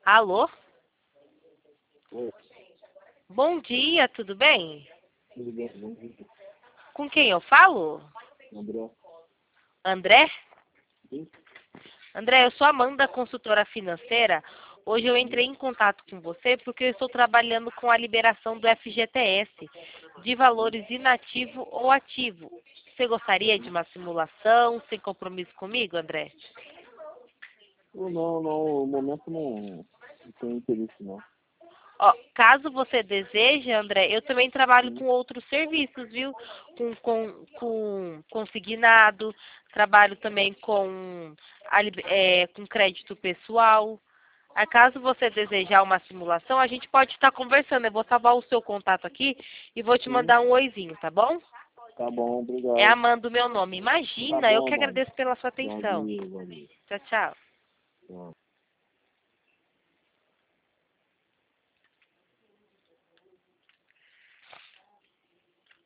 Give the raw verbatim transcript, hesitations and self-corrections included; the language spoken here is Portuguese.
Alô? Oi, Bom dia, tudo bem? tudo bem? Bom dia. Com quem eu falo? André. André? Sim? André, eu sou Amanda, consultora financeira. Hoje eu Sim. entrei em contato com você porque eu estou trabalhando com a liberação do F G T S, de valores inativo ou ativo. Você gostaria de uma simulação sem compromisso comigo, André? Eu não, não, no momento não, não tenho interesse não. Ó, caso você deseje, André, eu também trabalho Sim. com outros serviços, viu? Com, com, com consignado, trabalho também com, a lib- é, com crédito pessoal. Ah, caso você desejar uma simulação, a gente pode estar conversando. Eu vou salvar o seu contato aqui e vou te Sim. mandar um oizinho, tá bom? Tá bom, É obrigado. Amanda o meu nome. Tá Imagina, eu bom, que mano. agradeço pela sua Bom atenção. dia, bom dia. Tchau, tchau. Tchau.